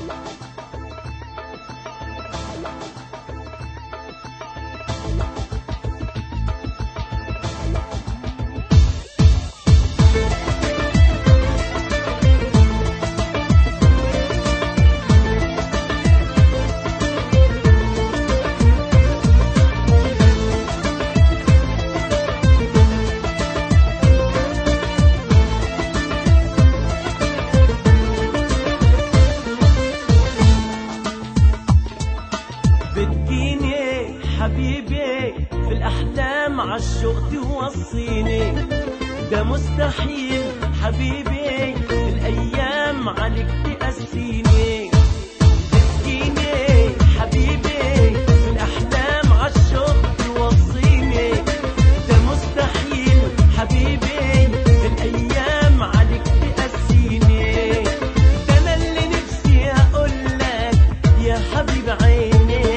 حبيبي في الأحلام عالشوق توصيني، ده مستحيل حبيبي في الأيام عليك تقسيني. بتجيني حبيبي في الأحلام عالشوق توصيني، ده مستحيل حبيبي في الأيام عليك تقسيني. ده أنا اللي نفسي أقولك يا حبيب عيني،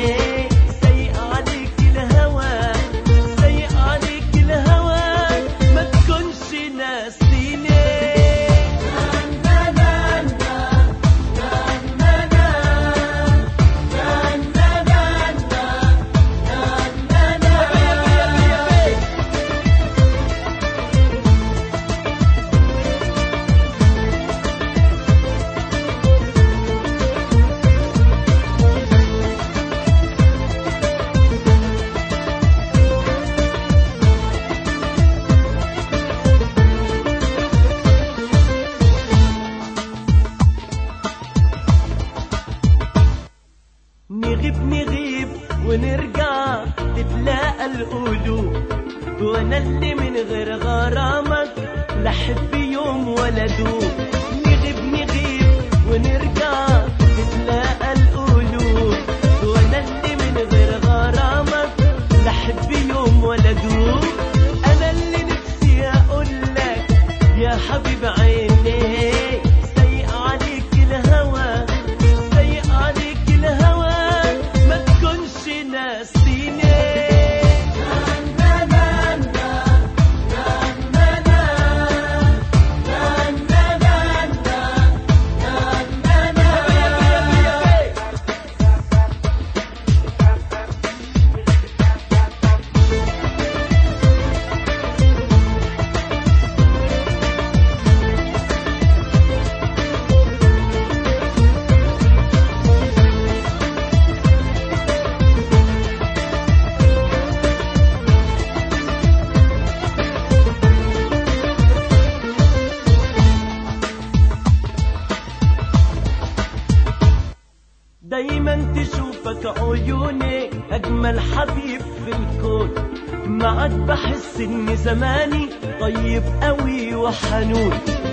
نغيب ونرجع تتلاقى القلوب، وانا اللي من غير غرامك لا احب يوم ولا دوب. نغيب ونرجع تتلاقى القلوب، وانا اللي من غير غرامك لا احب يوم ولا دوب. انا اللي نفسي اقولك يا حبيب عيني، سايق عليك الهوى، سايق عليك الهوى، ما تكونش ناسيني. دايما تشوفك عيوني أجمل حبيب في الكون، معك بحس إن زماني طيب قوي وحنون.